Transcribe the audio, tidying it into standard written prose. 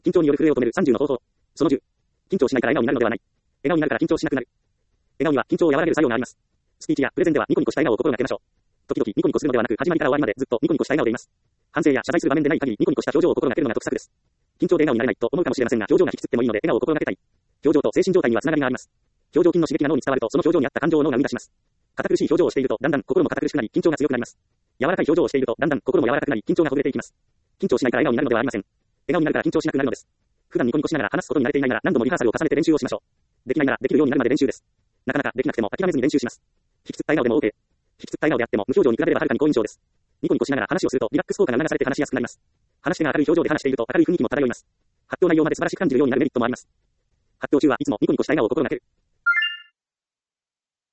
緊張による震えを止める30の方法。その10。緊張しないから笑顔になるのではない。笑顔になるから緊張しなくなる。笑顔には緊張を和らげる作用があります。スピーチやプレゼンではニコニコした笑顔を心がけましょう。時々ニコニコするのではなく、始まりから終わりまでずっとニコニコした笑顔でいます。反省や謝罪する場面でない限りニコニコした表情を心がけるのが得策です。緊張で笑顔になれないと思うかもしれませんが、表情が引きつってもいいので笑顔を心がけたい。表情と精神状態にはつながりがあります。表情筋の刺激が脳に伝わると、その表情に合った感情を脳が生み出します。堅苦しい表情をしていると、だんだん心も堅苦しくなり、緊張が強くなります。柔らかい表情をしていると、だんだん心も柔らかくなり、緊張がほぐれていきます。緊張しないから笑顔になるのではありません。笑顔になるから緊張しなくなるのです。普段ニコニコしながら話すことに慣れていないなら、何度もリハーサルを重ねて練習をしましょう。できないならできるようになるまで練習です。なかなかできなくても諦めずに練習します。引きつった笑顔でも OK。引きつった笑顔であっても無表情に比べればはるかに好印象です。ニコニコしながら話をするとリラックス効果が流されて話しやすくなります。話し手が明るい表情で話していると明るい雰囲気も漂います。発表内容まで素晴らしく感じるようになるメリットもあります。発表中はいつもニコニコした笑顔を心がける。